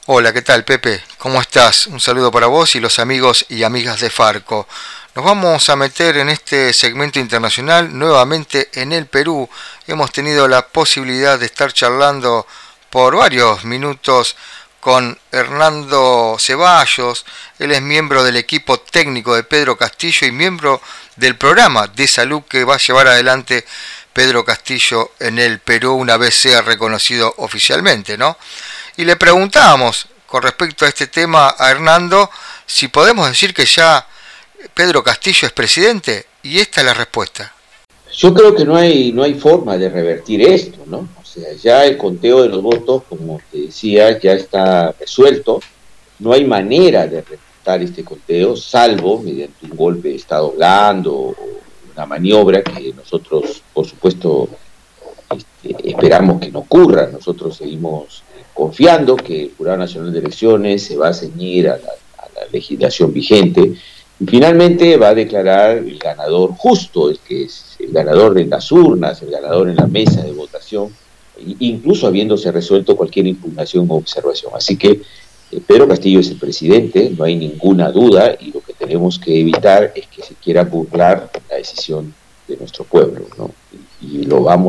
Hola, ¿qué tal, Pepe? ¿Cómo estás? Un saludo para vos y los amigos y amigas de Farco. Nos vamos a meter en este segmento internacional nuevamente en el Perú. Hemos tenido la posibilidad de estar charlando por varios minutos con Hernando Ceballos. Él es miembro del equipo técnico de Pedro Castillo y miembro del programa de salud que va a llevar adelante Pedro Castillo en el Perú una vez sea reconocido oficialmente, ¿no? Y le preguntábamos con respecto a este tema a Hernando si podemos decir que ya Pedro Castillo es presidente, y esta es la respuesta. Yo creo que no hay forma de revertir esto, ¿no? O sea, ya el conteo de los votos, como te decía, ya está resuelto. No hay manera de refutar este conteo, salvo mediante un golpe de Estado blando o una maniobra que nosotros, por supuesto, esperamos que no ocurra. Nosotros seguimos confiando que el Jurado Nacional de Elecciones se va a ceñir a la legislación vigente y finalmente va a declarar el ganador justo, el que es el ganador en las urnas, el ganador en la mesa de votación, incluso habiéndose resuelto cualquier impugnación o observación. Así que Pedro Castillo es el presidente, no hay ninguna duda, y lo que tenemos que evitar es que se quiera burlar la decisión de nuestro pueblo, ¿no? Y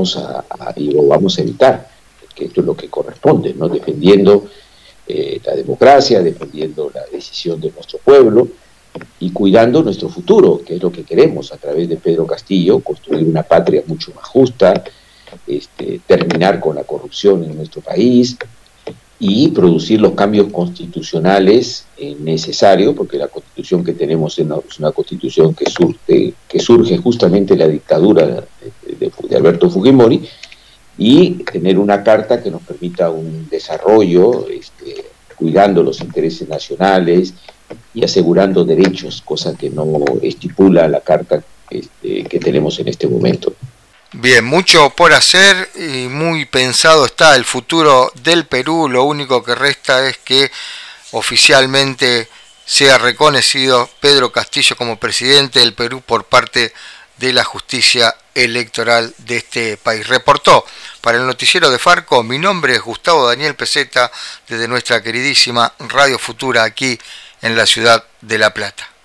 lo vamos a evitar, que esto es lo que corresponde, ¿no? Defendiendo la democracia, defendiendo la decisión de nuestro pueblo y cuidando nuestro futuro, que es lo que queremos a través de Pedro Castillo, construir una patria mucho más justa, terminar con la corrupción en nuestro país y producir los cambios constitucionales necesarios, porque la constitución que tenemos es una constitución que surge justamente de la dictadura de Alberto Fujimori, y tener una carta que nos permita un desarrollo, cuidando los intereses nacionales y asegurando derechos, cosa que no estipula la carta que tenemos en este momento. Bien, mucho por hacer y muy pensado está el futuro del Perú. Lo único que resta es que oficialmente sea reconocido Pedro Castillo como presidente del Perú por parte de la justicia electoral de este país. Reportó para el noticiero de Farco, mi nombre es Gustavo Daniel Peseta, desde nuestra queridísima Radio Futura aquí en la ciudad de La Plata.